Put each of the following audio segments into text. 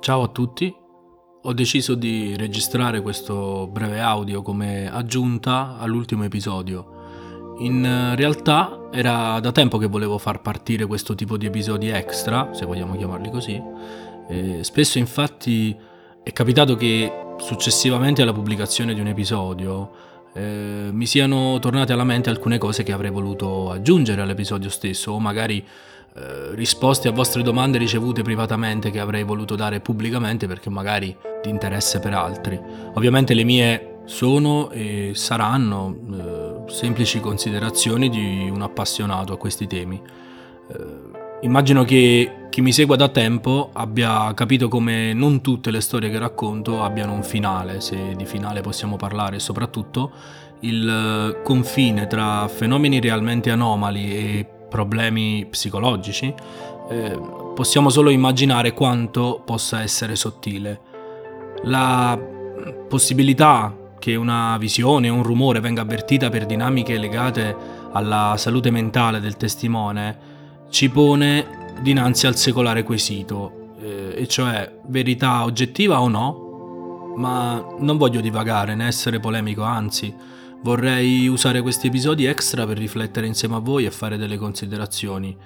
Ciao a tutti, ho deciso di registrare questo breve audio come aggiunta all'ultimo episodio. In realtà era da tempo che volevo far partire questo tipo di episodi extra, se vogliamo chiamarli così. Spesso infatti è capitato che successivamente alla pubblicazione di un episodio mi siano tornate alla mente alcune cose che avrei voluto aggiungere all'episodio stesso, o magari risposte a vostre domande ricevute privatamente che avrei voluto dare pubblicamente perché magari di interesse per altri. Ovviamente le mie sono e saranno semplici considerazioni di un appassionato a questi temi. Immagino che chi mi segua da tempo abbia capito come non tutte le storie che racconto abbiano un finale, se di finale possiamo parlare, e soprattutto il confine tra fenomeni realmente anomali e problemi psicologici, possiamo solo immaginare quanto possa essere sottile. La possibilità che una visione o un rumore venga avvertita per dinamiche legate alla salute mentale del testimone ci pone dinanzi al secolare quesito, e cioè verità oggettiva o no? Ma non voglio divagare né essere polemico, anzi vorrei usare questi episodi extra per riflettere insieme a voi e fare delle considerazioni.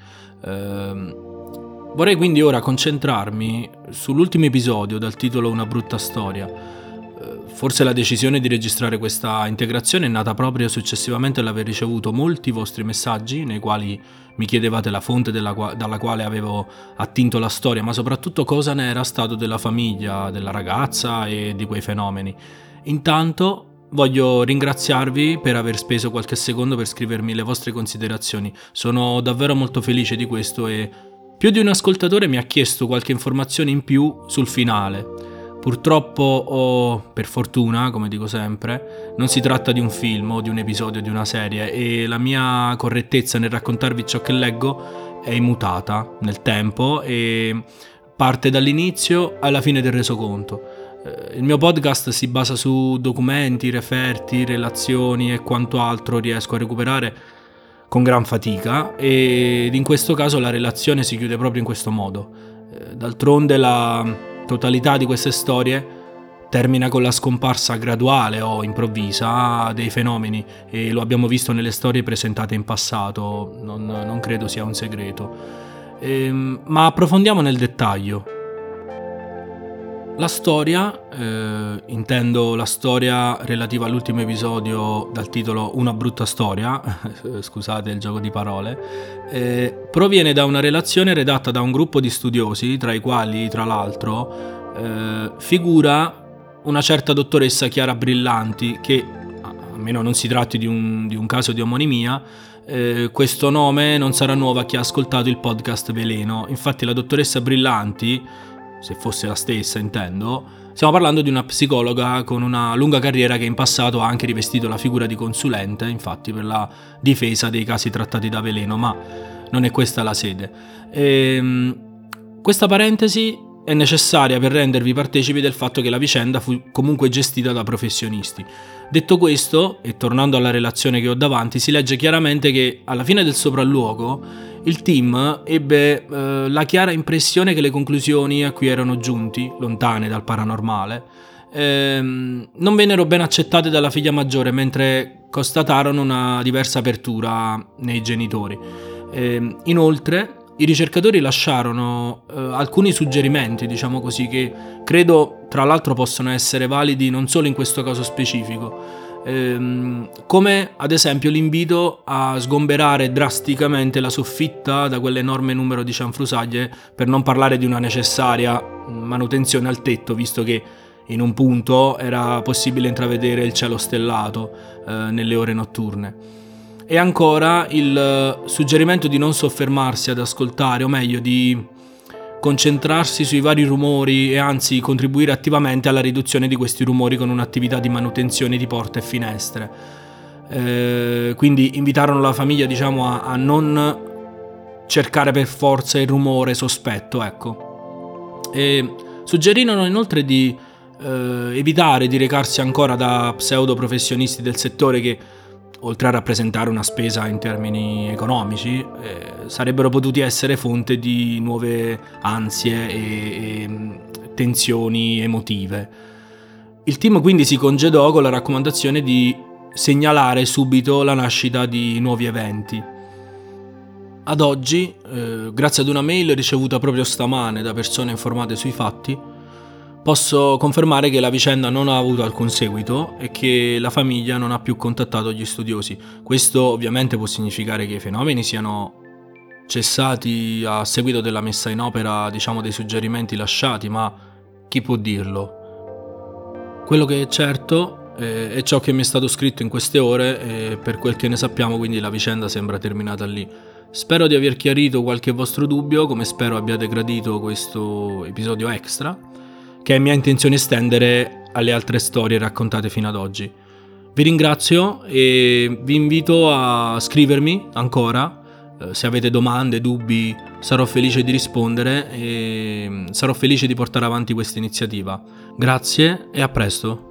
Vorrei quindi ora concentrarmi sull'ultimo episodio dal titolo Una brutta storia. Forse la decisione di registrare questa integrazione è nata proprio successivamente all'aver ricevuto molti vostri messaggi nei quali mi chiedevate la fonte dalla quale avevo attinto la storia, ma soprattutto cosa ne era stato della famiglia, della ragazza e di quei fenomeni. Intanto voglio ringraziarvi per aver speso qualche secondo per scrivermi le vostre considerazioni. Sono davvero molto felice di questo e più di un ascoltatore mi ha chiesto qualche informazione in più sul finale. Purtroppo o per fortuna, come dico sempre, non si tratta di un film o di un episodio di una serie e la mia correttezza nel raccontarvi ciò che leggo è immutata nel tempo e parte dall'inizio alla fine del resoconto. Il mio podcast si basa su documenti, referti, relazioni e quanto altro riesco a recuperare con gran fatica, ed in questo caso la relazione si chiude proprio in questo modo. D'altronde la totalità di queste storie termina con la scomparsa graduale o improvvisa dei fenomeni e lo abbiamo visto nelle storie presentate in passato, non credo sia un segreto. Ma approfondiamo nel dettaglio. La storia, intendo la storia relativa all'ultimo episodio dal titolo Una brutta storia, scusate il gioco di parole, proviene da una relazione redatta da un gruppo di studiosi, tra i quali, tra l'altro, figura una certa dottoressa Chiara Brillanti, che, a meno non si tratti di un caso di omonimia, questo nome non sarà nuovo a chi ha ascoltato il podcast Veleno. Infatti la dottoressa Brillanti, se fosse la stessa intendo, stiamo parlando di una psicologa con una lunga carriera che in passato ha anche rivestito la figura di consulente, infatti per la difesa dei casi trattati da Veleno, ma non è questa la sede. Questa parentesi è necessaria per rendervi partecipi del fatto che la vicenda fu comunque gestita da professionisti. Detto questo, e tornando alla relazione che ho davanti, si legge chiaramente che alla fine del sopralluogo il team ebbe la chiara impressione che le conclusioni a cui erano giunti, lontane dal paranormale, non vennero ben accettate dalla figlia maggiore, mentre constatarono una diversa apertura nei genitori. Inoltre, i ricercatori lasciarono alcuni suggerimenti, diciamo così, che credo tra l'altro possono essere validi non solo in questo caso specifico, come ad esempio l'invito a sgomberare drasticamente la soffitta da quell'enorme numero di cianfrusaglie, per non parlare di una necessaria manutenzione al tetto, visto che in un punto era possibile intravedere il cielo stellato nelle ore notturne. E ancora il suggerimento di non soffermarsi ad ascoltare, o meglio di concentrarsi sui vari rumori e anzi contribuire attivamente alla riduzione di questi rumori con un'attività di manutenzione di porte e finestre. Quindi invitarono la famiglia, diciamo, a non cercare per forza il rumore sospetto, ecco. E suggerirono inoltre di evitare di recarsi ancora da pseudo professionisti del settore che, oltre a rappresentare una spesa in termini economici, sarebbero potuti essere fonte di nuove ansie e tensioni emotive. Il team quindi si congedò con la raccomandazione di segnalare subito la nascita di nuovi eventi. Ad oggi, grazie ad una mail ricevuta proprio stamane da persone informate sui fatti, posso confermare che la vicenda non ha avuto alcun seguito e che la famiglia non ha più contattato gli studiosi. Questo ovviamente può significare che i fenomeni siano cessati a seguito della messa in opera, dei suggerimenti lasciati, ma chi può dirlo? Quello che è certo è ciò che mi è stato scritto in queste ore e per quel che ne sappiamo quindi la vicenda sembra terminata lì. Spero di aver chiarito qualche vostro dubbio, come spero abbiate gradito questo episodio extra, che è mia intenzione estendere alle altre storie raccontate fino ad oggi. Vi ringrazio e vi invito a scrivermi ancora. Se avete domande, dubbi, sarò felice di rispondere e sarò felice di portare avanti questa iniziativa. Grazie e a presto.